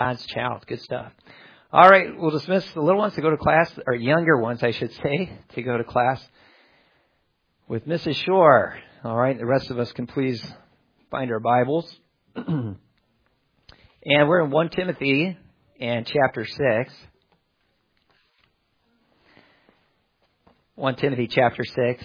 God's child. Good stuff. All right, we'll dismiss the little ones to go to class, or younger ones, I should say, to go to class with Mrs. Shore. All right, the rest of us can please find our Bibles. And we're in 1 Timothy and chapter 6. 1 Timothy chapter 6.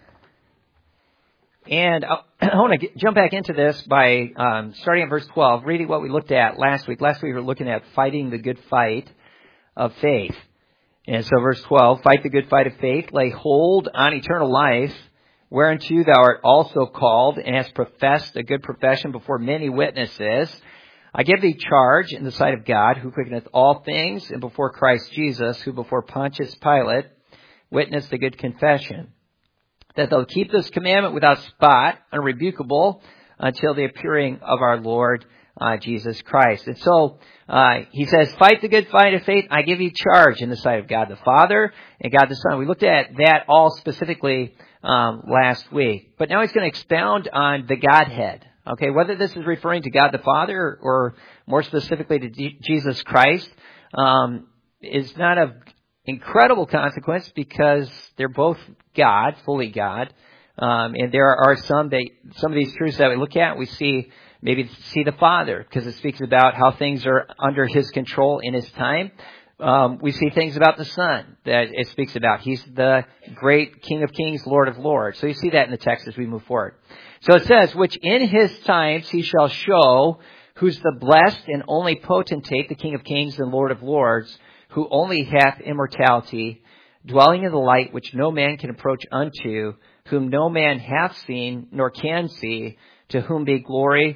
And I want to jump back into this by starting at verse 12, reading what we looked at last week. Last week we were looking at fighting the good fight of faith. And so verse 12, fight the good fight of faith, lay hold on eternal life, whereunto thou art also called, and hast professed a good profession before many witnesses. I give thee charge in the sight of God, who quickeneth all things, and before Christ Jesus, who before Pontius Pilate witnessed a good confession, that they'll keep this commandment without spot, unrebukable, until the appearing of our Lord Jesus Christ. And so he says, fight the good fight of faith. I give you charge in the sight of God the Father and God the Son. We looked at that all specifically last week. But now he's going to expound on the Godhead. Okay, whether this is referring to God the Father or more specifically to Jesus Christ is not of incredible consequence, because they're both God, fully God. And there are some of these truths that we look at, we see the Father, because it speaks about how things are under His control in His time. We see things about the Son that it speaks about. He's the great King of Kings, Lord of Lords. So you see that in the text as we move forward. So it says, which in His times He shall show, who's the blessed and only potentate, the King of Kings and Lord of Lords, who only hath immortality, dwelling in the light which no man can approach unto, whom no man hath seen nor can see, to whom be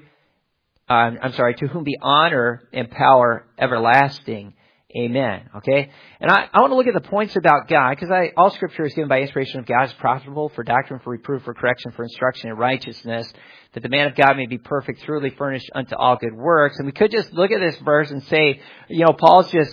to whom be honor and power everlasting. Amen. Okay? And I want to look at the points about God, because all Scripture is given by inspiration of God, is profitable for doctrine, for reproof, for correction, for instruction in righteousness, that the man of God may be perfect, thoroughly furnished unto all good works. And we could just look at this verse and say, Paul's just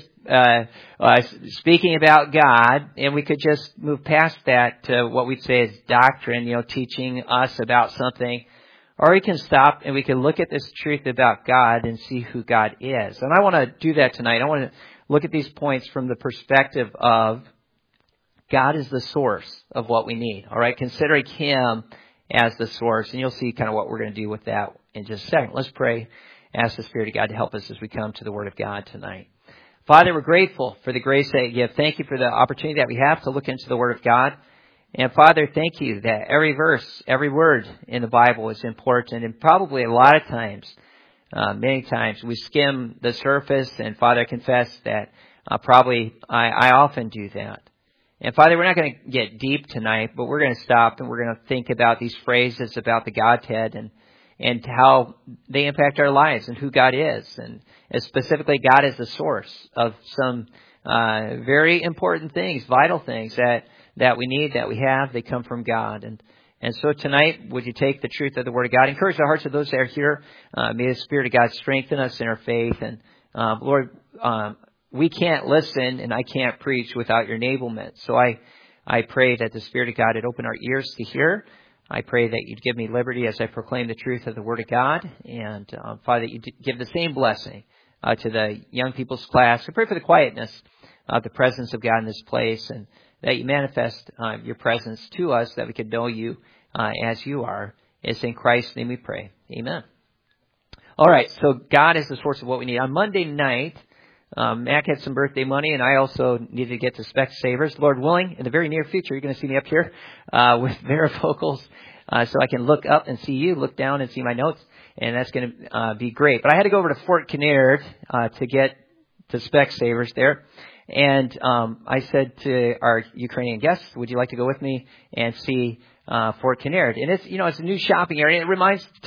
speaking about God, and we could just move past that to what we'd say is doctrine, teaching us about something. Or we can stop and we can look at this truth about God and see who God is. And I want to do that tonight. I want to look at these points from the perspective of God is the source of what we need. All right, considering Him as the source. And you'll see kind of what we're going to do with that in just a second. Let's pray. Ask the Spirit of God to help us as we come to the Word of God tonight. Father, we're grateful for the grace that you give. Thank you for the opportunity that we have to look into the Word of God. And Father, thank you that every verse, every word in the Bible is important. And probably a lot of times, many times, we skim the surface. And Father, I confess that I often do that. And Father, we're not going to get deep tonight, but we're going to stop and we're going to think about these phrases about the Godhead and how they impact our lives and who God is. And specifically, God is the source of some very important things, vital things that we need, that we have. They come from God. And so tonight, would you take the truth of the Word of God, encourage the hearts of those that are here. May the Spirit of God strengthen us in our faith. And Lord, we can't listen and I can't preach without your enablement. So I pray that the Spirit of God would open our ears to hear. I pray that you'd give me liberty as I proclaim the truth of the Word of God. And Father, that you'd give the same blessing to the young people's class. I pray for the quietness of the presence of God in this place, and that you manifest your presence to us, that we could know you as you are. It's in Christ's name we pray. Amen. All right, so God is the source of what we need. On Monday night, Mac had some birthday money, and I also needed to get to Specsavers. Lord willing, in the very near future, you're going to see me up here with varifocals, so I can look up and see you, look down and see my notes, and that's going to be great. But I had to go over to Fort Kinnaird to get to Specsavers there. And I said to our Ukrainian guests, would you like to go with me and see Fort Kinnaird? And it's a new shopping area. It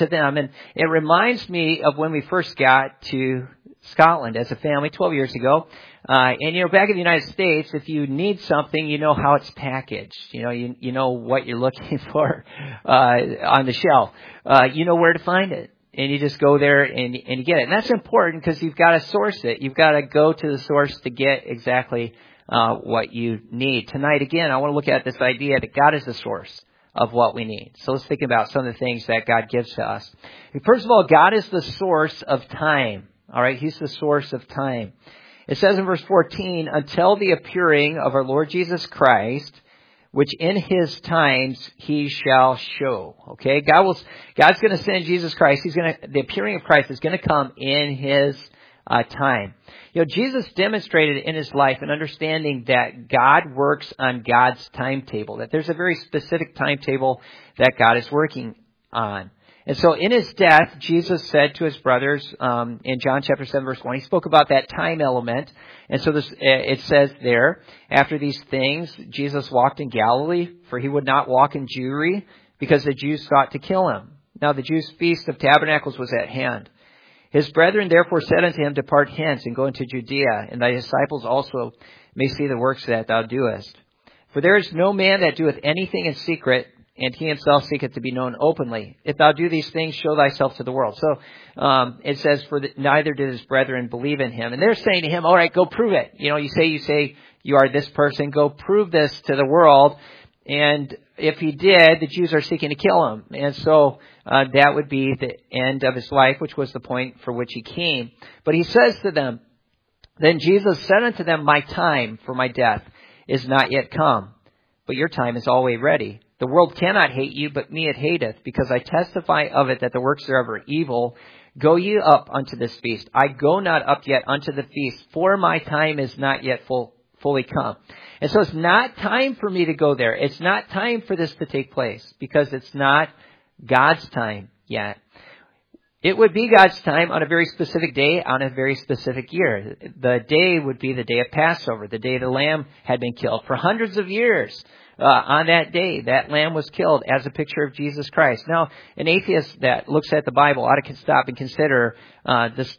reminds me of when we first got to Scotland as a family 12 years ago. And back in the United States, if you need something, you know how it's packaged. You know what you're looking for on the shelf. You know where to find it. And you just go there and you get it. And that's important because you've got to source it. You've got to go to the source to get exactly what you need. Tonight, again, I want to look at this idea that God is the source of what we need. So let's think about some of the things that God gives to us. First of all, God is the source of time. All right. He's the source of time. It says in verse 14, until the appearing of our Lord Jesus Christ, which in his times he shall show. Okay. God's going to send Jesus Christ. The appearing of Christ is going to come in his time. You know, Jesus demonstrated in his life an understanding that God works on God's timetable, that there's a very specific timetable that God is working on. And so in his death, Jesus said to his brothers, in John chapter 7 verse 1, he spoke about that time element. And so it says there, after these things, Jesus walked in Galilee, for he would not walk in Jewry, because the Jews sought to kill him. Now the Jews' feast of tabernacles was at hand. His brethren therefore said unto him, depart hence and go into Judea, and thy disciples also may see the works that thou doest. For there is no man that doeth anything in secret, and he himself seeketh to be known openly. If thou do these things, show thyself to the world. So it says, neither did his brethren believe in him. And they're saying to him, all right, go prove it. You know, you say you are this person. Go prove this to the world. And if he did, the Jews are seeking to kill him. And so that would be the end of his life, which was the point for which he came. But he says to them, then Jesus said unto them, my time for my death is not yet come, but your time is always ready. The world cannot hate you, but me it hateth, because I testify of it that the works thereof are evil. Go ye up unto this feast. I go not up yet unto the feast, for my time is not yet fully come. And so it's not time for me to go there. It's not time for this to take place, because it's not God's time yet. It would be God's time on a very specific day, on a very specific year. The day would be the day of Passover, the day the lamb had been killed. For hundreds of years, on that day, that lamb was killed as a picture of Jesus Christ. Now, an atheist that looks at the Bible ought to stop and consider the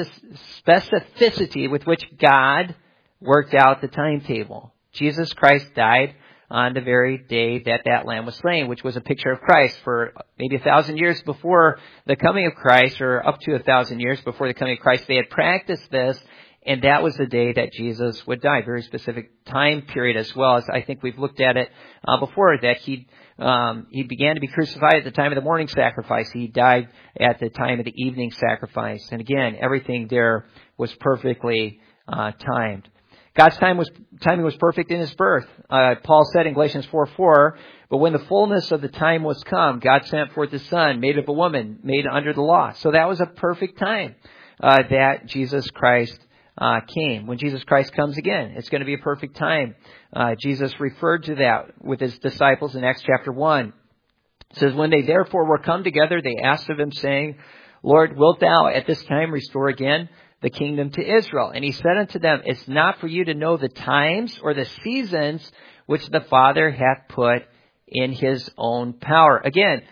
specificity with which God worked out the timetable. Jesus Christ died on the very day that lamb was slain, which was a picture of Christ. For maybe 1,000 years before the coming of Christ, or up to 1,000 years before the coming of Christ, they had practiced this, and that was the day that Jesus would die. Very specific time period, as well as I think we've looked at it before, that he began to be crucified at the time of the morning sacrifice. He died at the time of the evening sacrifice. And again, everything there was perfectly timed. God's timing was perfect in his birth. Paul said in Galatians 4:4, but when the fullness of the time was come, God sent forth his Son, made of a woman, made under the law. So that was a perfect time that Jesus Christ came. When Jesus Christ comes again, it's going to be a perfect time. Jesus referred to that with his disciples in Acts chapter 1. It says, when they therefore were come together, they asked of him, saying, Lord, wilt thou at this time restore again the kingdom to Israel? And he said unto them, it's not for you to know the times or the seasons which the Father hath put in his own power. Again,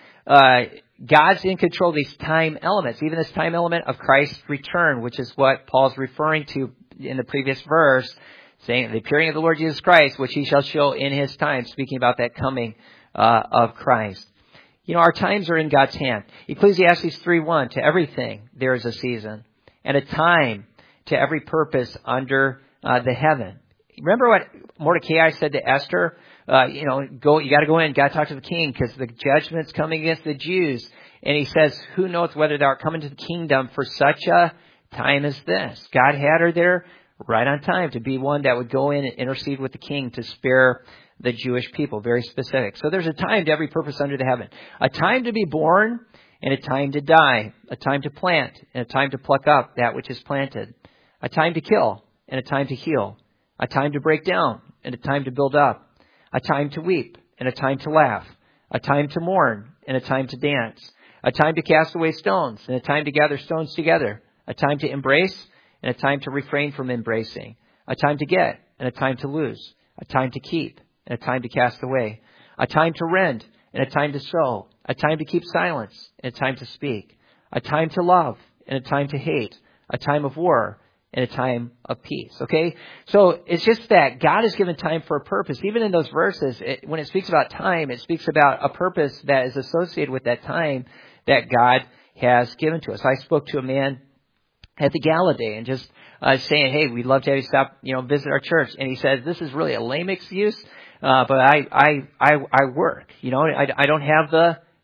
God's in control of these time elements, even this time element of Christ's return, which is what Paul's referring to in the previous verse, saying the appearing of the Lord Jesus Christ, which he shall show in his time, speaking about that coming of Christ. You know, our times are in God's hand. Ecclesiastes 3:1, to everything there is a season, and a time to every purpose under the heaven. Remember what Mordecai said to Esther? You got to go in, got to talk to the king, because the judgment's coming against the Jews. And he says, who knoweth whether thou art coming to the kingdom for such a time as this? God had her there right on time to be one that would go in and intercede with the king to spare the Jewish people. Very specific. So there's a time to every purpose under the heaven. A time to be born, and a time to die, a time to plant, and a time to pluck up that which is planted, a time to kill, and a time to heal, a time to break down, and a time to build up, a time to weep, and a time to laugh, a time to mourn, and a time to dance, a time to cast away stones, and a time to gather stones together, a time to embrace, and a time to refrain from embracing, a time to get, and a time to lose, a time to keep, and a time to cast away, a time to rend, and a time to sow, a time to keep silence, and a time to speak, a time to love, and a time to hate, a time of war, and a time of peace. Okay? So it's just that God has given time for a purpose. Even in those verses, when it speaks about time, it speaks about a purpose that is associated with that time that God has given to us. I spoke to a man at the Gala Day and just saying, hey, we'd love to have you stop, visit our church. And he said, this is really a lame excuse. But I work, I don't have the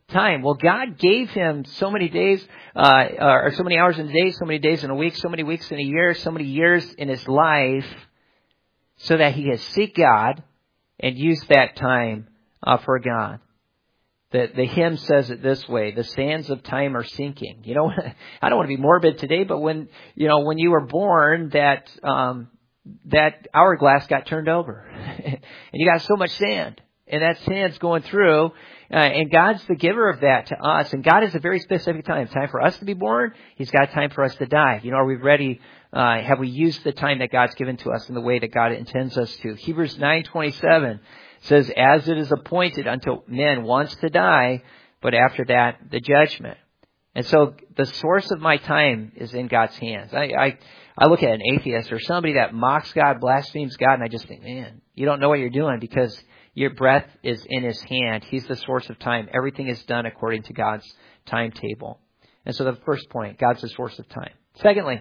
time. Well, God gave him so many days, or so many hours in a day, so many days in a week, so many weeks in a year, so many years in his life, so that he could seek God and use that time for God. The hymn says it this way: the sands of time are sinking. You know, I don't want to be morbid today, but when you were born, that hourglass got turned over, and you got so much sand, and that sand's going through. And God's the giver of that to us. And God has a very specific time. Time for us to be born. He's got time for us to die. You know, are we ready? Have we used the time that God's given to us in the way that God intends us to? Hebrews 9:27 says, as it is appointed unto men once to die, but after that, the judgment. And so the source of my time is in God's hands. I look at an atheist or somebody that mocks God, blasphemes God, and I just think, man, you don't know what you're doing, because your breath is in his hand. He's the source of time. Everything is done according to God's timetable. And so the first point, God's the source of time. Secondly,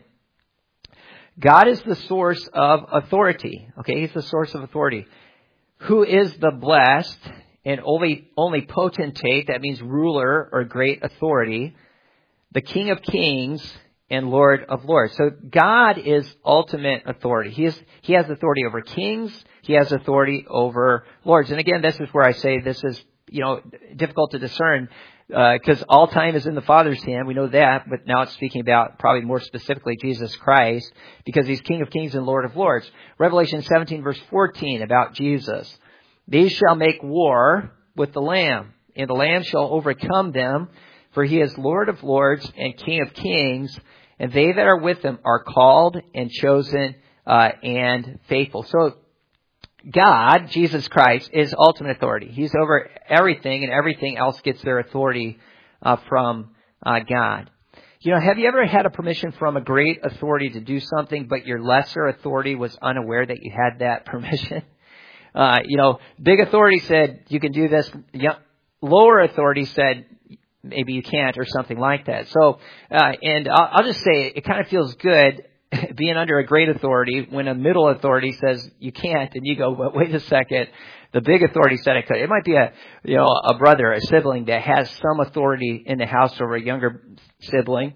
God is the source of authority. Okay, he's the source of authority. Who is the blessed and only potentate, that means ruler or great authority, the King of Kings and Lord of Lords. So God is ultimate authority. He has authority over kings. He has authority over lords. And again, this is where I say this is, difficult to discern, because all time is in the Father's hand. We know that, but now it's speaking about probably more specifically Jesus Christ, because he's King of Kings and Lord of Lords. Revelation 17 verse 14 about Jesus. These shall make war with the Lamb, and the Lamb shall overcome them, for he is Lord of Lords and King of Kings, and they that are with him are called and chosen and faithful. So God, Jesus Christ, is ultimate authority. He's over everything, and everything else gets their authority from God. Have you ever had a permission from a great authority to do something, but your lesser authority was unaware that you had that permission? Big authority said you can do this. Lower authority said maybe you can't, or something like that. So, and I'll just say it kind of feels good being under a great authority when a middle authority says you can't, and you go, but wait a second, the big authority said I could. It might be a brother, a sibling that has some authority in the house over a younger sibling,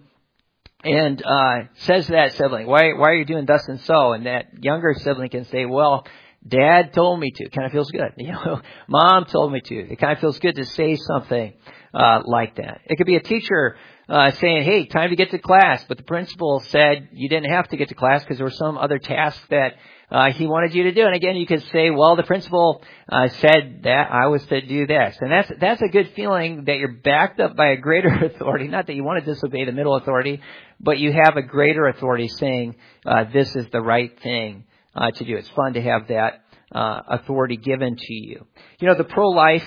and says to that sibling, why are you doing thus and so? And that younger sibling can say, well, Dad told me to. It kind of feels good. Mom told me to. It kind of feels good to say something like that. It could be a teacher saying, hey, time to get to class, but the principal said you didn't have to get to class because there was some other task that he wanted you to do. And again, you could say, well, the principal said that I was to do this. And that's a good feeling that you're backed up by a greater authority. Not that you want to disobey the middle authority, but you have a greater authority saying this is the right thing to do. It's fun to have that authority given to you. The pro-life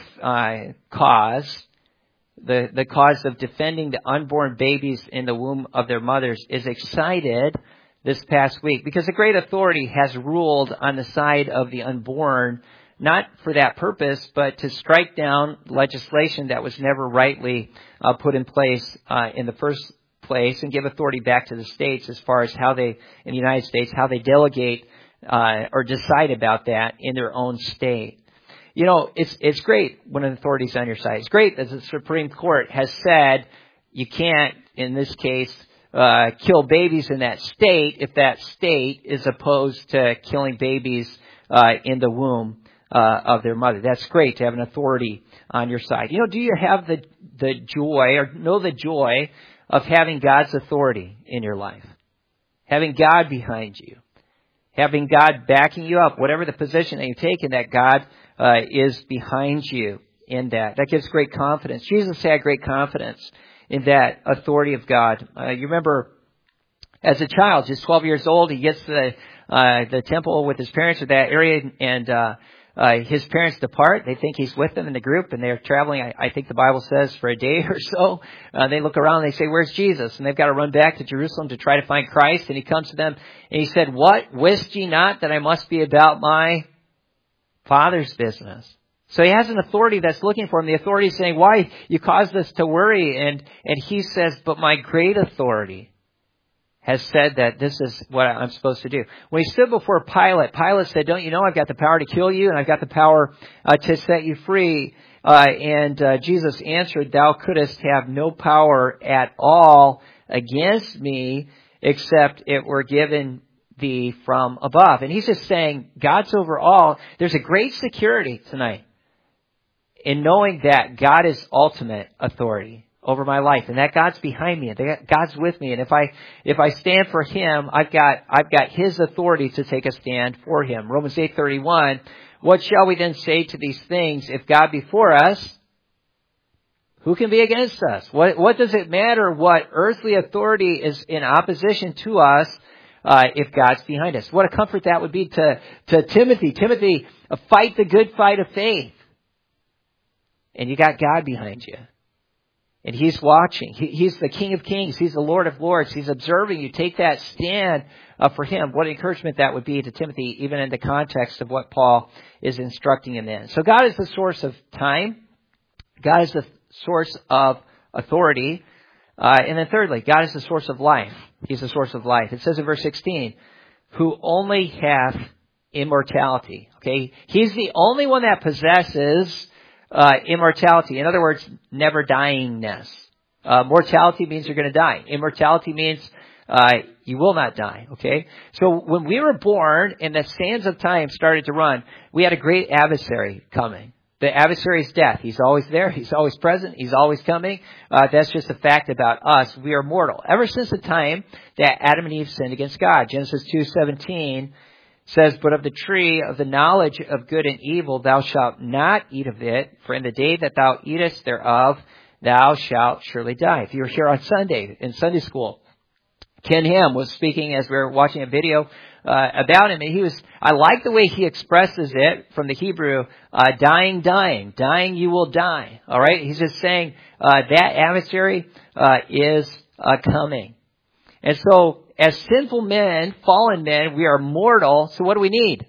cause, the cause of defending the unborn babies in the womb of their mothers, is excited this past week because a great authority has ruled on the side of the unborn, not for that purpose, but to strike down legislation that was never rightly put in place in the first place, and give authority back to the states as far as how they, in the United States, how they delegate or decide about that in their own state. It's great when an authority's on your side. It's great that the Supreme Court has said you can't, in this case, kill babies in that state if that state is opposed to killing babies in the womb of their mother. That's great to have an authority on your side. Do you have the joy, or know the joy of having God's authority in your life? Having God behind you. Having God backing you up, whatever the position that you take, in that God is behind you in that. That gives great confidence. Jesus had great confidence in that authority of God. You remember, as a child, just 12 years old, he gets to the temple with his parents, or that area, and his parents depart. They think he's with them in the group, and they're traveling, I think the Bible says, for a day or so. They look around and they say, where's Jesus? And they've got to run back to Jerusalem to try to find Christ. And he comes to them and he said, what? Wist ye not that I must be about my Father's business? So he has an authority that's looking for him. The authority is saying, why? You caused us to worry. And he says, but my great authority has said that this is what I'm supposed to do. When he stood before Pilate, Pilate said, don't you know I've got the power to kill you and I've got the power to set you free? And Jesus answered, thou couldst have no power at all against me except it were given thee from above. And he's just saying, God's over all. There's a great security tonight in knowing that God is ultimate authority over my life, and that God's behind me, and that God's with me. And if I stand for Him, I've got His authority to take a stand for Him. Romans 8:31. What shall we then say to these things? If God be for us, who can be against us? What does it matter what earthly authority is in opposition to us if God's behind us? What a comfort that would be to Timothy. Timothy, fight the good fight of faith. And you got God behind you. And He's watching. He's the King of Kings. He's the Lord of Lords. He's observing you. Take that stand for Him. What encouragement that would be to Timothy, even in the context of what Paul is instructing him in. So God is the source of time. God is the source of authority. And then thirdly, God is the source of life. He's the source of life. It says in verse 16, who only hath immortality. Okay? He's the only one that possesses immortality. In other words, never dyingness. Mortality means you're going to die. Immortality means you will not die. Okay? So when we were born and the sands of time started to run, we had a great adversary coming. The adversary is death. He's always there. He's always present. He's always coming. That's just a fact about us. We are mortal. Ever since the time that Adam and Eve sinned against God. Genesis 2:17 says, but of the tree of the knowledge of good and evil thou shalt not eat of it, for in the day that thou eatest thereof thou shalt surely die. If you were here on Sunday, in Sunday school, Ken Ham was speaking as we were watching a video about him, and I like the way he expresses it from the Hebrew, dying you will die. All right? He's just saying that adversary is coming. And so, as sinful men, fallen men, we are mortal. So what do we need?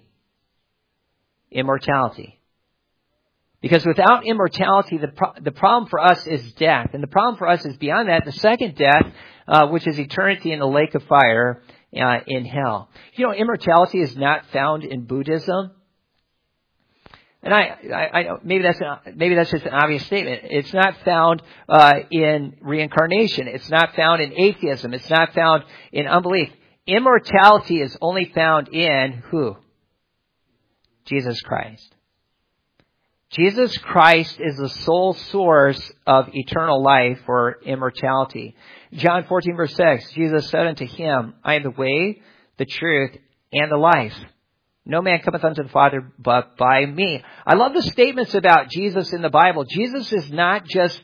Immortality. Because without immortality, the problem for us is death. And the problem for us is beyond that, the second death, which is eternity in the lake of fire in hell. You know, immortality is not found in Buddhism. And I maybe that's just an obvious statement. It's not found in reincarnation. It's not found in atheism. It's not found in unbelief. Immortality is only found in who? Jesus Christ. Jesus Christ is the sole source of eternal life or immortality. John 14 verse 6, Jesus said unto him, I am the way, the truth, and the life. No man cometh unto the Father but by me. I love the statements about Jesus in the Bible. Jesus is not just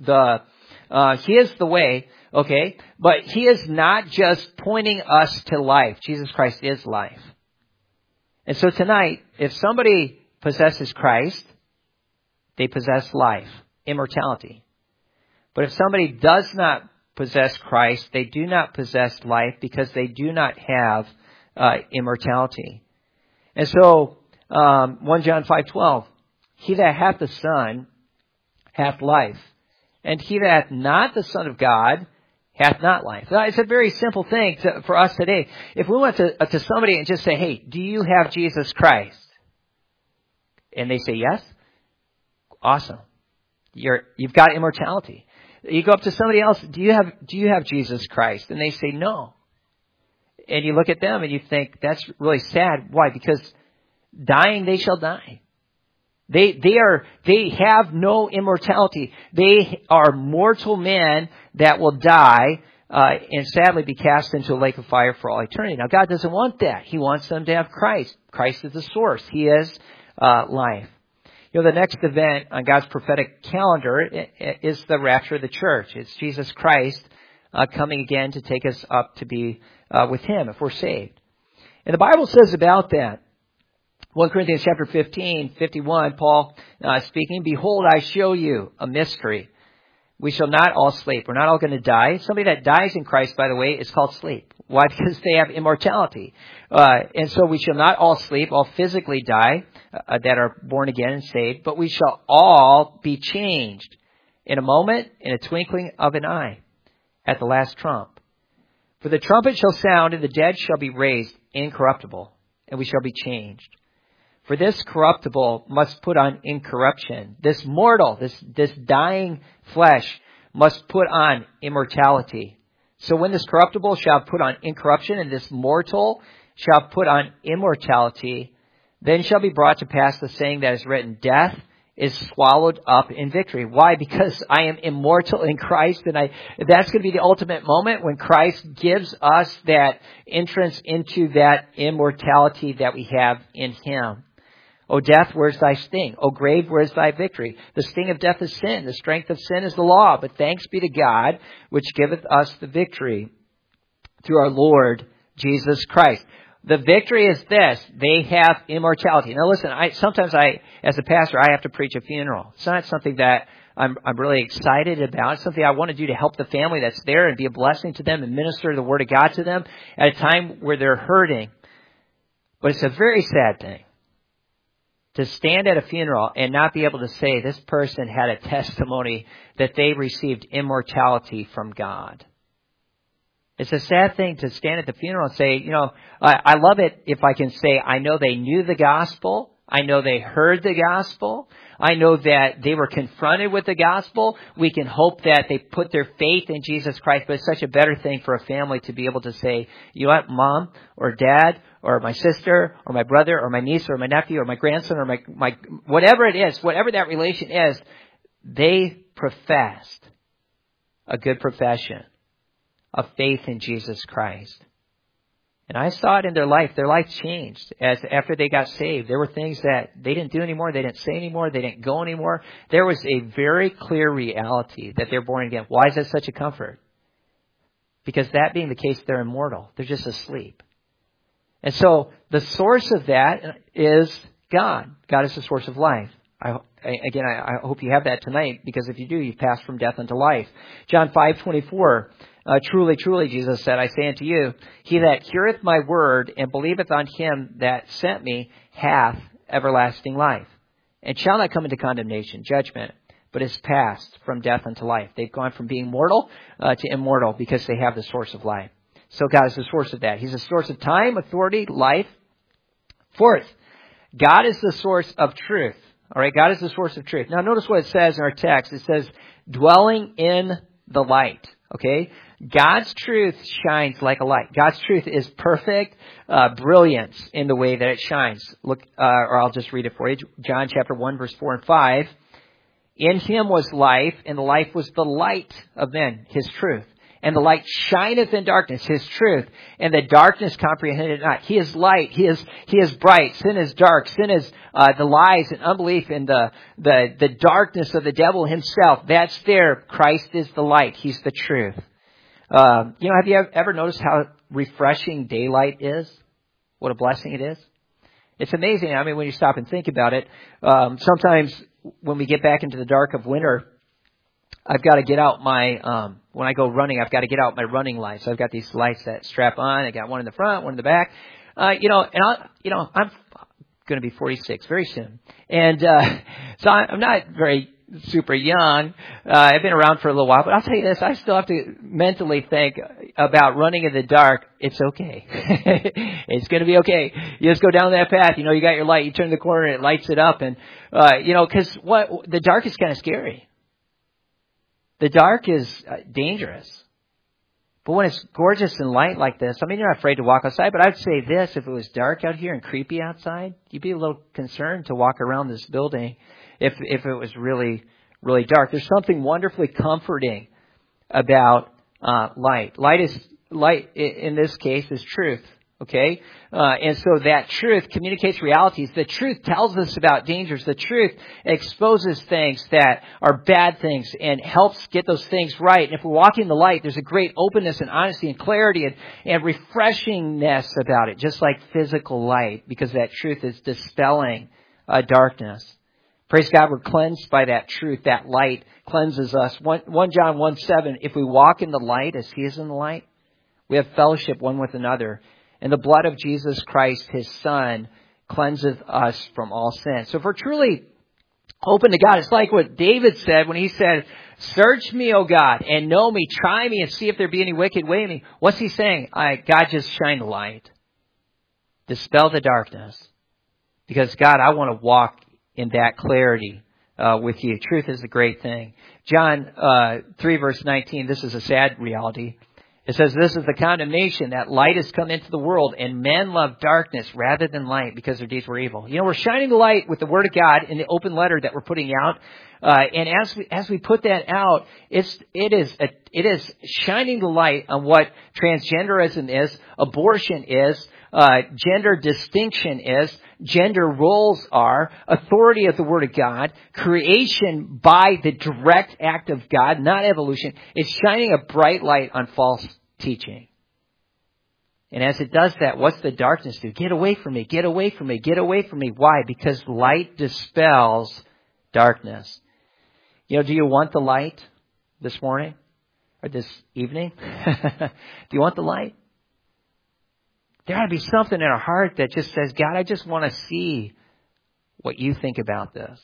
He is the way, okay? But He is not just pointing us to life. Jesus Christ is life. And so tonight, if somebody possesses Christ, they possess life, immortality. But if somebody does not possess Christ, they do not possess life because they do not have immortality. And so, 1 John 5:12, he that hath the Son hath life, and he that hath not the Son of God hath not life. Now, it's a very simple thing for us today. If we went to somebody and just say, hey, do you have Jesus Christ? And they say yes, awesome. You've got immortality. You go up to somebody else, do you have Jesus Christ? And they say no. And you look at them and you think, that's really sad. Why? Because dying, they shall die. They have no immortality. They are mortal men that will die, and sadly be cast into a lake of fire for all eternity. Now, God doesn't want that. He wants them to have Christ. Christ is the source. He is, life. You know, the next event on God's prophetic calendar is the rapture of the church. It's Jesus Christ coming again to take us up to be with Him if we're saved. And the Bible says about that, 1 Corinthians chapter 15, 51, Paul speaking, behold, I show you a mystery. We shall not all sleep. We're not all going to die. Somebody that dies in Christ, by the way, is called sleep. Why? Because they have immortality. And so we shall not all sleep, all physically die, that are born again and saved, but we shall all be changed in a moment, in a twinkling of an eye, at the last trump. For the trumpet shall sound, and the dead shall be raised incorruptible, and we shall be changed. For this corruptible must put on incorruption. This mortal, this dying flesh must put on immortality. So when this corruptible shall put on incorruption, and this mortal shall put on immortality, then shall be brought to pass the saying that is written, death is swallowed up in victory. Why? Because I am immortal in Christ, and that's going to be the ultimate moment when Christ gives us that entrance into that immortality that we have in Him. O death, where's thy sting? O grave, where's thy victory? The sting of death is sin. The strength of sin is the law. But thanks be to God, which giveth us the victory through our Lord Jesus Christ. The victory is this: they have immortality. Now listen, sometimes as a pastor, I have to preach a funeral. It's not something that I'm really excited about. It's something I want to do to help the family that's there and be a blessing to them and minister the Word of God to them at a time where they're hurting. But it's a very sad thing to stand at a funeral and not be able to say this person had a testimony that they received immortality from God. It's a sad thing to stand at the funeral and say, I love it if I can say, I know they knew the gospel. I know they heard the gospel. I know that they were confronted with the gospel. We can hope that they put their faith in Jesus Christ, but it's such a better thing for a family to be able to say, you know what, mom or dad or my sister or my brother or my niece or my nephew or my grandson or my whatever it is, whatever that relation is, they professed a good profession of faith in Jesus Christ. And I saw it in their life. Their life changed after they got saved. There were things that they didn't do anymore. They didn't say anymore. They didn't go anymore. There was a very clear reality that they're born again. Why is that such a comfort? Because that being the case, they're immortal. They're just asleep. And so the source of that is God. God is the source of life. I hope you have that tonight, because if you do, you've passed from death unto life. John 5:24. Truly, truly, Jesus said, I say unto you, he that heareth my word and believeth on him that sent me hath everlasting life, and shall not come into condemnation, judgment, but is passed from death unto life. They've gone from being mortal to immortal because they have the source of life. So God is the source of that. He's the source of time, authority, life. Fourth, God is the source of truth. All right, God is the source of truth. Now notice what it says in our text. It says, dwelling in the light. Okay? God's truth shines like a light. God's truth is perfect brilliance in the way that it shines. Look, or I'll just read it for you. John chapter 1, verse 4 and 5. In him was life, and the life was the light of men, his truth. And the light shineth in darkness, his truth, and the darkness comprehended it not. He is light. He is bright. Sin is dark. Sin is the lies and unbelief and the darkness of the devil himself. That's there. Christ is the light. He's the truth. Have you ever noticed how refreshing daylight is? What a blessing it is. It's amazing. I mean, when you stop and think about it, sometimes when we get back into the dark of winter, I've got to get out when I go running, I've got to get out my running lights. So I've got these lights that strap on. I got one in the front, one in the back. I'm going to be 46 very soon. And, so I'm not very super young. I've been around for a little while, but I'll tell you this, I still have to mentally think about running in the dark. It's okay. It's going to be okay. You just go down that path. You got your light. You turn the corner and it lights it up. And, because the dark is kind of scary. The dark is dangerous. But when it's gorgeous and light like this, I mean, you're not afraid to walk outside, but I'd say this, if it was dark out here and creepy outside, you'd be a little concerned to walk around this building if it was really, really dark. There's something wonderfully comforting about light. Light in this case is truth. Okay? And so that truth communicates realities. The truth tells us about dangers. The truth exposes things that are bad things and helps get those things right. And if we walk in the light, there's a great openness and honesty and clarity and refreshingness about it, just like physical light, because that truth is dispelling darkness. Praise God, we're cleansed by that truth. That light cleanses us. 1 John 1:7, if we walk in the light as he is in the light, we have fellowship one with another. And the blood of Jesus Christ, his Son, cleanseth us from all sin. So if we're truly Open to God. It's like what David said when he said, search me, O God, and know me. Try me and see if there be any wicked way in me. What's he saying? God, just shine the light. Dispel the darkness. Because God, I want to walk in that clarity with you. Truth is a great thing. John 3 verse 19, this is a sad reality. It says, this is the condemnation, that light has come into the world, and men love darkness rather than light because their deeds were evil. You know, we're shining the light with the Word of God in the open letter that we're putting out. And as we put that out, it is shining the light on what transgenderism is, abortion is, gender distinction is, gender roles are, authority of the Word of God, creation by the direct act of God, not evolution. It's shining a bright light on false teaching. And as it does that, what's the darkness do? Get away from me, get away from me, get away from me. Why? Because light dispels darkness. You know, do you want the light this morning or this evening? Do you want the light? There ought to be something in our heart that just says, God, I just want to see what you think about this.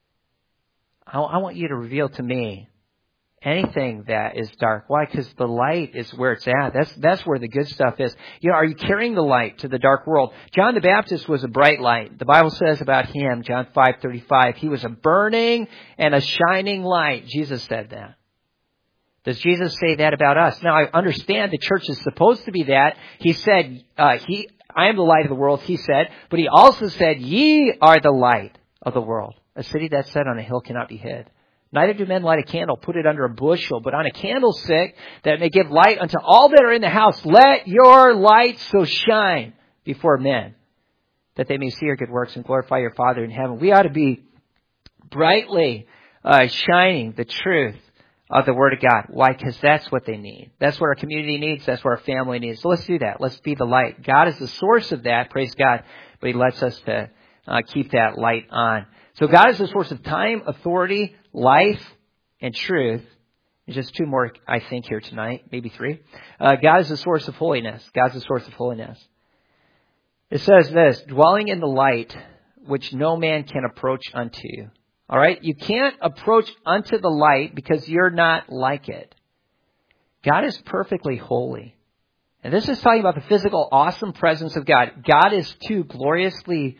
I want you to reveal to me anything that is dark. Why? Because the light is where it's at. That's where the good stuff is. You know, are you carrying the light to the dark world? John the Baptist was a bright light. The Bible says about him, John 5:35, he was a burning and a shining light. Jesus said that. Does Jesus say that about us? Now, I understand the church is supposed to be that. He said, I am the light of the world, he said. But he also said, ye are the light of the world. A city that's set on a hill cannot be hid. Neither do men light a candle, put it under a bushel, but on a candlestick, that it may give light unto all that are in the house. Let your light so shine before men, that they may see your good works and glorify your Father in heaven. We ought to be brightly shining the truth of the Word of God. Why? Because that's what they need. That's what our community needs. That's what our family needs. So let's do that. Let's be the light. God is the source of that. Praise God. But He lets us to keep that light on. So God is the source of time, authority, life, and truth. There's just two more, I think, here tonight. Maybe three. God is the source of holiness. God's the source of holiness. It says this, dwelling in the light, which no man can approach unto you. All right? You can't approach unto the light because you're not like it. God is perfectly holy. And this is talking about the physical, awesome presence of God. God is too gloriously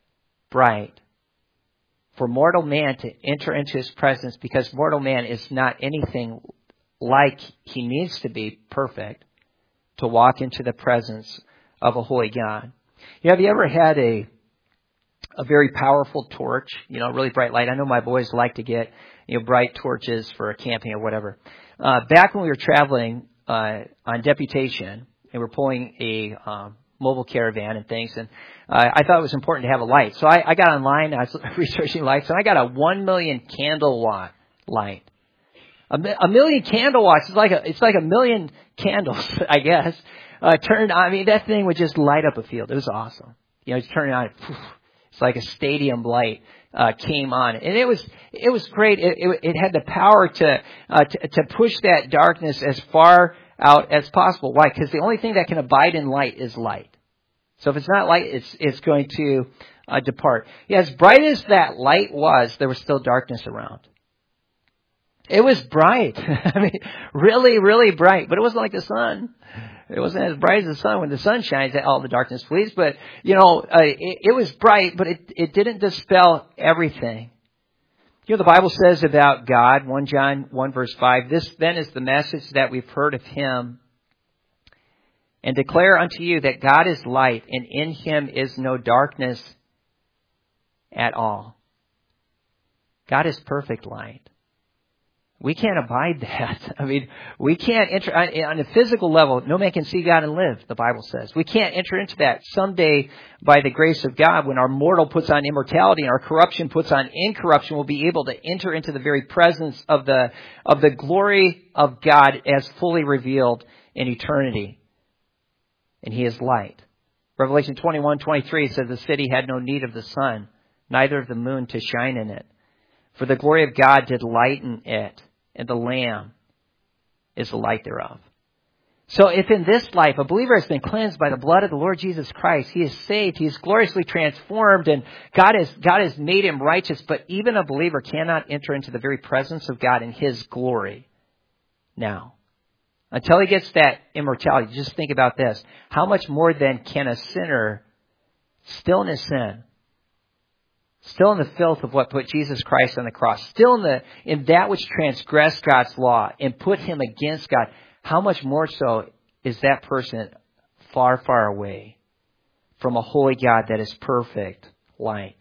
bright for mortal man to enter into His presence, because mortal man is not anything like he needs to be perfect to walk into the presence of a holy God. Have you ever had a very powerful torch, really bright light? I know my boys like to get, bright torches for camping or whatever. Back when we were traveling on deputation, and we're pulling a mobile caravan and things, and I thought it was important to have a light. So I got online, I was researching lights, and I got a 1 million candle watt light. A million candle watts is it's like a million candles, I guess. Turned on, that thing would just light up a field. It was awesome. You turn it on, it's like a stadium light came on, and it was great. It had the power to push that darkness as far out as possible. Why? Because the only thing that can abide in light is light. So if it's not light, it's going to depart. Yeah, as bright as that light was, there was still darkness around. It was bright. Really, really bright. But it wasn't like the sun. It wasn't as bright as the sun. When the sun shines, all the darkness flees. But, it was bright, but it didn't dispel everything. The Bible says about God, 1 John 1 verse 5, this then is the message that we've heard of Him, and declare unto you that God is light, and in Him is no darkness at all. God is perfect light. We can't abide that. We can't enter on a physical level. No man can see God and live, the Bible says. We can't enter into that. Someday, by the grace of God, when our mortal puts on immortality and our corruption puts on incorruption, we'll be able to enter into the very presence of the glory of God as fully revealed in eternity. And He is light. Revelation 21:23 says the city had no need of the sun, neither of the moon to shine in it. For the glory of God did lighten it, and the Lamb is the light thereof. So if in this life a believer has been cleansed by the blood of the Lord Jesus Christ, he is saved, he is gloriously transformed, and God has made him righteous, but even a believer cannot enter into the very presence of God in his glory now. Until he gets that immortality, just think about this. How much more then can a sinner, still in his sin, still in the filth of what put Jesus Christ on the cross, still in that which transgressed God's law and put him against God, how much more so is that person far, far away from a holy God that is perfect light?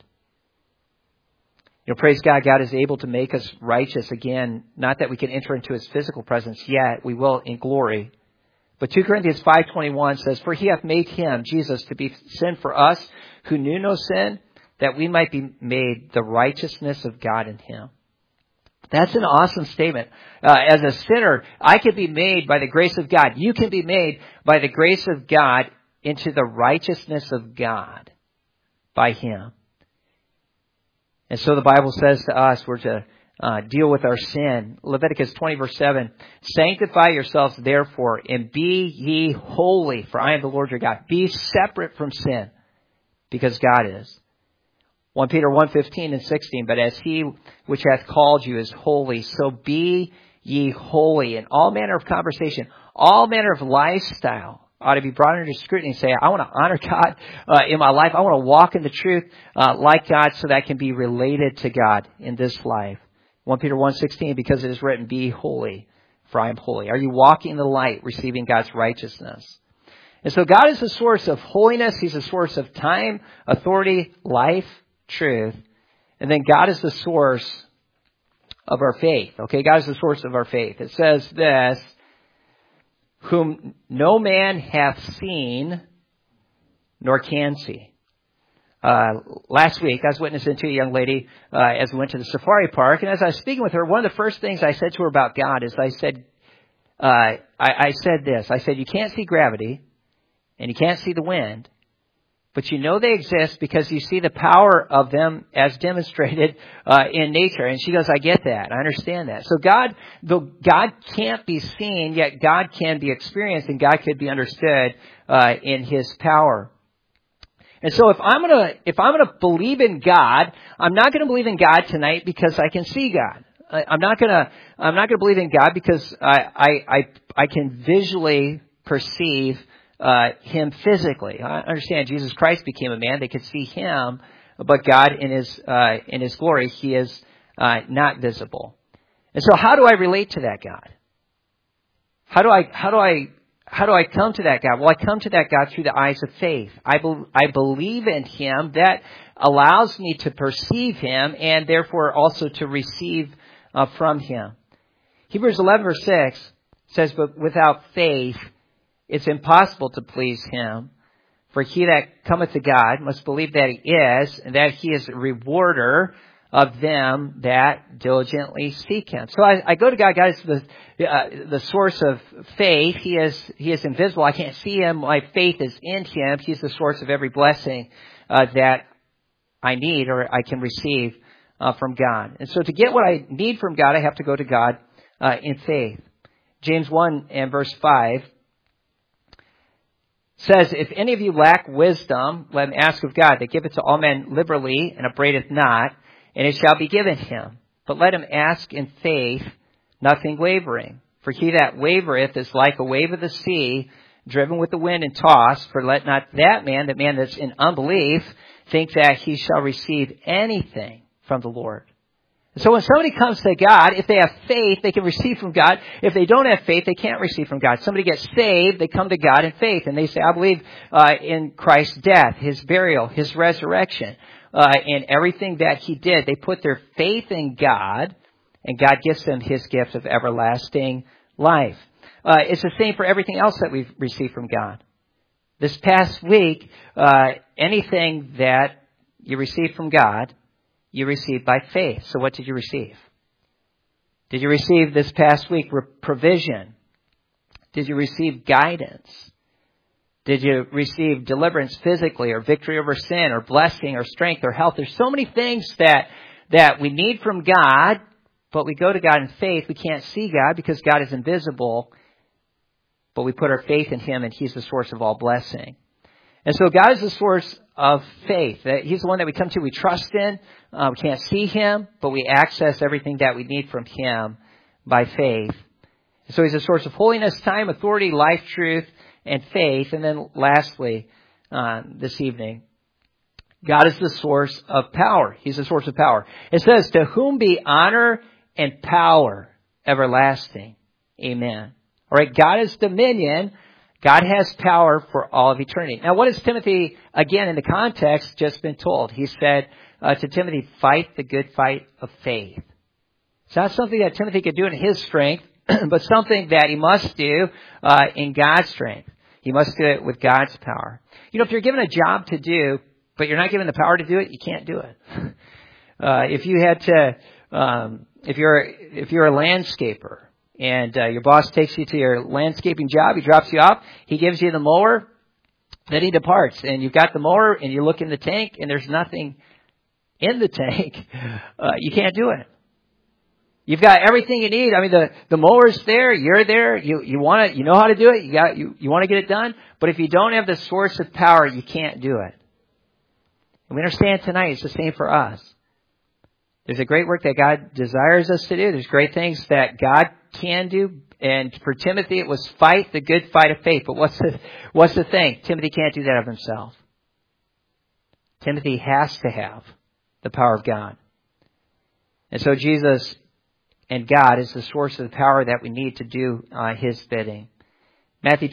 Praise God, God is able to make us righteous again. Not that we can enter into his physical presence yet. We will in glory. But 2 Corinthians 5:21 says, "For he hath made him, Jesus, to be sin for us who knew no sin, that we might be made the righteousness of God in him." That's an awesome statement. As a sinner, I can be made by the grace of God. You can be made by the grace of God into the righteousness of God by him. And so the Bible says to us, we're to deal with our sin. Leviticus 20 verse 7, "Sanctify yourselves therefore, and be ye holy, for I am the Lord your God." Be separate from sin, because God is. 1 Peter 1:15 and 16, "But as he which hath called you is holy, so be ye holy." In all manner of conversation, all manner of lifestyle ought to be brought under scrutiny and say, I want to honor God in my life. I want to walk in the truth like God so that I can be related to God in this life. 1 Peter 1:16, "Because it is written, be holy, for I am holy." Are you walking in the light, receiving God's righteousness? And so God is the source of holiness. He's the source of time, authority, life, truth. And then God is the source of our faith. Okay, God is the source of our faith. It says this, "Whom no man hath seen, nor can see." Last week, I was witnessing to a young lady as we went to the safari park, and as I was speaking with her, one of the first things I said to her about God is I said this. I said, "You can't see gravity, and you can't see the wind, but you know they exist because you see the power of them as demonstrated in nature." And she goes, "I get that. I understand that." So though God can't be seen, yet God can be experienced, and God could be understood in his power. And so if I'm gonna believe in God, I'm not gonna believe in God tonight because I can see God. I'm not gonna believe in God because I can visually perceive him physically. I understand Jesus Christ became a man. They could see him, but God in his glory, he is not visible. And so how do I relate to that God? How do I come to that God? Well, I come to that God through the eyes of faith. I believe in him. That allows me to perceive him and therefore also to receive from him. Hebrews 11 verse 6 says, "But without faith, it's impossible to please him. For he that cometh to God must believe that he is, and that he is a rewarder of them that diligently seek him." So I go to God. God is the source of faith. He is invisible. I can't see him. My faith is in him. He's the source of every blessing that I need or I can receive from God. And so to get what I need from God, I have to go to God in faith. James 1 and verse 5 says, "If any of you lack wisdom, let him ask of God, that giveth to all men liberally and upbraideth not, and it shall be given him. But let him ask in faith, nothing wavering. For he that wavereth is like a wave of the sea, driven with the wind and tossed. For let not that man that's in unbelief, think that he shall receive anything from the Lord." So when somebody comes to God, if they have faith, they can receive from God. If they don't have faith, they can't receive from God. Somebody gets saved, they come to God in faith, and they say, "I believe in Christ's death, his burial, his resurrection, and everything that he did." They put their faith in God, and God gives them his gift of everlasting life. It's the same for everything else that we've received from God. This past week, anything that you receive from God, you received by faith. So what did you receive? Did you receive this past week provision? Did you receive guidance? Did you receive deliverance physically or victory over sin or blessing or strength or health? There's so many things that we need from God, but we go to God in faith. We can't see God because God is invisible. but we put our faith in Him, and He's the source of all blessing. And so God is the source of faith. He's the one that we come to, we trust in. We can't see Him, but we access everything that we need from Him by faith. So He's a source of holiness, time, authority, life, truth, and faith. And then lastly, this evening, God is the source of power. He's the source of power. It says, to whom be honor and power everlasting. Amen. All right, God is dominion. God has power for all of eternity. Now, what has Timothy, again, in the context, just been told? He said to Timothy, fight the good fight of faith. It's not something that Timothy could do in his strength, but something that he must do in God's strength. He must do it with God's power. You know, if you're given a job to do, but you're not given the power to do it, you can't do it. If you had to, if you're a landscaper, and your boss takes you to your landscaping job, he drops you off, he gives you the mower, then he departs. And you've got the mower, and you look in the tank, and there's nothing in the tank. You can't do it. You've got everything you need. I mean, the mower's there, you're there, you know how to do it, you want to get it done. But if you don't have the source of power, you can't do it. And we understand tonight it's the same for us. There's a great work that God desires us to do. There's great things that God can do. And for Timothy, it was fight the good fight of faith. But what's the thing? Timothy can't do that of himself. Timothy has to have the power of God. And so Jesus and God is the source of the power that we need to do His bidding. Matthew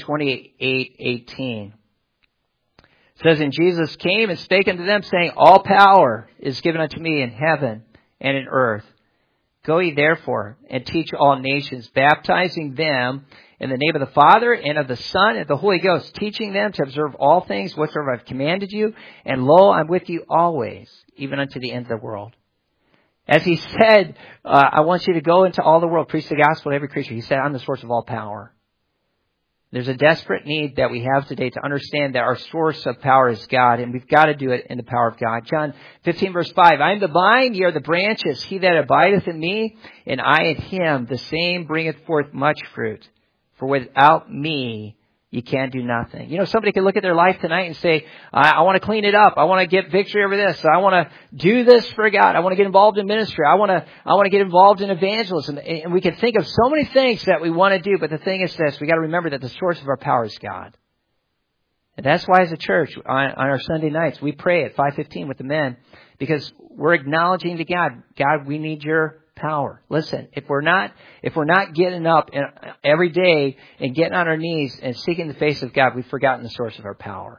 28:18 says, and Jesus came and spake unto them, saying, all power is given unto me in heaven and in earth. Go ye therefore and teach all nations, baptizing them in the name of the Father and of the Son and of the Holy Ghost, teaching them to observe all things whatsoever I have commanded you. And lo, I'm with you always, even unto the end of the world. As He said, I want you to go into all the world, preach the gospel to every creature. He said, I'm the source of all power. There's a desperate need that we have today to understand that our source of power is God, and we've got to do it in the power of God. John 15 verse 5, I am the vine, ye are the branches. He that abideth in me, and I in him, the same bringeth forth much fruit. For without me, you can do nothing. You know, somebody could look at their life tonight and say, I want to clean it up. I want to get victory over this. I want to do this for God. I want to get involved in ministry. I want to get involved in evangelism. And we can think of so many things that we want to do. But the thing is this, we got to remember that the source of our power is God. And that's why as a church, on our Sunday nights, we pray at 5:15 with the men, because we're acknowledging to God, God, we need your power. Listen, if we're not getting up every day and getting on our knees and seeking the face of God, we've forgotten the source of our power.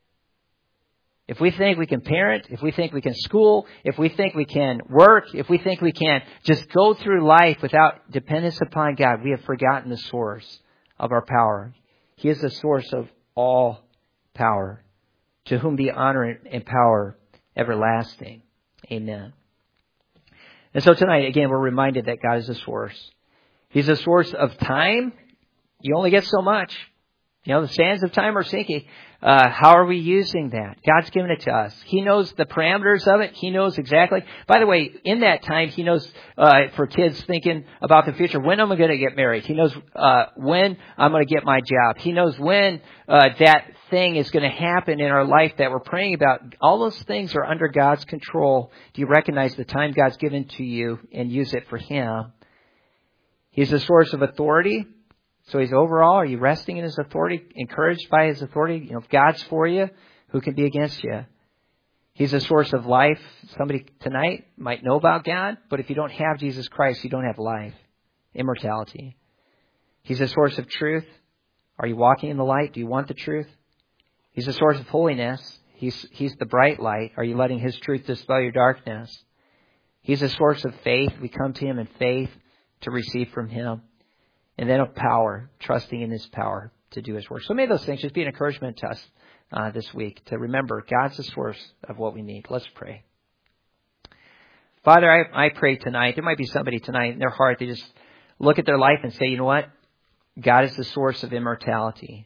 If we think we can parent, if we think we can school, if we think we can work, if we think we can just go through life without dependence upon God, we have forgotten the source of our power. He is the source of all power, to whom be honor and power everlasting. Amen. And so tonight, again, we're reminded that God is the source. He's the source of time. You only get so much. You know, the sands of time are sinking. How are we using that? God's given it to us. He knows the parameters of it. He knows exactly. By the way, in that time, He knows for kids thinking about the future, when am I going to get married? He knows when I'm going to get my job. He knows when that thing is going to happen in our life that we're praying about. All those things are under God's control. Do you recognize the time God's given to you and use it for Him? He's the source of authority. So He's overall. Are you resting in His authority, encouraged by His authority? You know, if God's for you, who can be against you? He's a source of life. Somebody tonight might know about God, but if you don't have Jesus Christ, you don't have life, immortality. He's a source of truth. Are you walking in the light? Do you want the truth? He's a source of holiness. He's the bright light. Are you letting His truth dispel your darkness? He's a source of faith. We come to Him in faith to receive from Him. And then of power, trusting in His power to do His work. So may those things just be an encouragement to us this week to remember God's the source of what we need. Let's pray. Father, I pray tonight, there might be somebody tonight in their heart, they just look at their life and say, you know what? God is the source of immortality.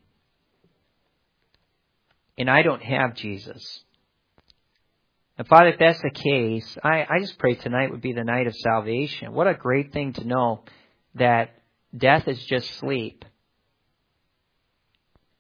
And I don't have Jesus. And Father, if that's the case, I just pray tonight would be the night of salvation. What a great thing to know that death is just sleep.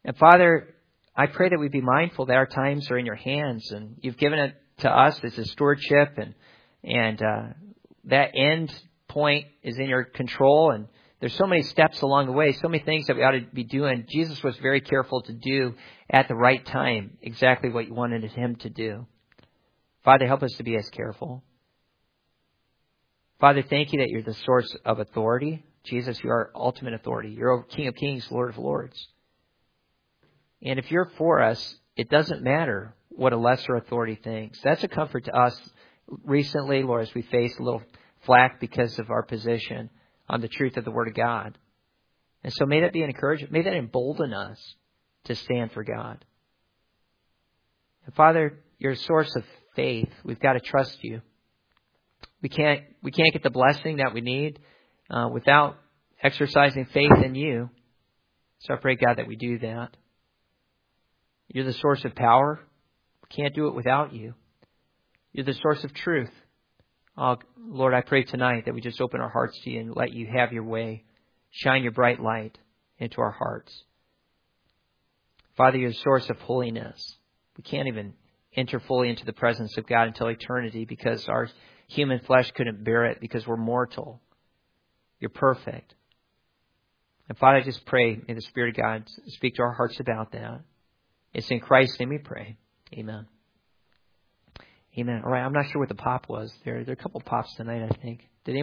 And Father, I pray that we be mindful that our times are in your hands, and you've given it to us as a stewardship, and that end point is in your control, and there's so many steps along the way, so many things that we ought to be doing. Jesus was very careful to do at the right time exactly what you wanted him to do. Father, help us to be as careful. Father, thank you that you're the source of authority. Jesus, you are ultimate authority. You're King of Kings, Lord of Lords. And if you're for us, it doesn't matter what a lesser authority thinks. That's a comfort to us recently, Lord, as we face a little flack because of our position on the truth of the Word of God. And so may that be an encouragement. May that embolden us to stand for God. And Father, you're a source of faith. We've got to trust you. We can't get the blessing that we need without exercising faith in you. So I pray, God, that we do that. You're the source of power. We can't do it without you. You're the source of truth. Oh, Lord, I pray tonight that we just open our hearts to you and let you have your way. Shine your bright light into our hearts. Father, you're the source of holiness. We can't even enter fully into the presence of God until eternity because our human flesh couldn't bear it because we're mortal. You're perfect. And Father, I just pray, may the Spirit of God speak to our hearts about that. It's in Christ's name we pray. Amen. Amen. All right, I'm not sure what the pop was. There are a couple pops tonight, I think. Did anyone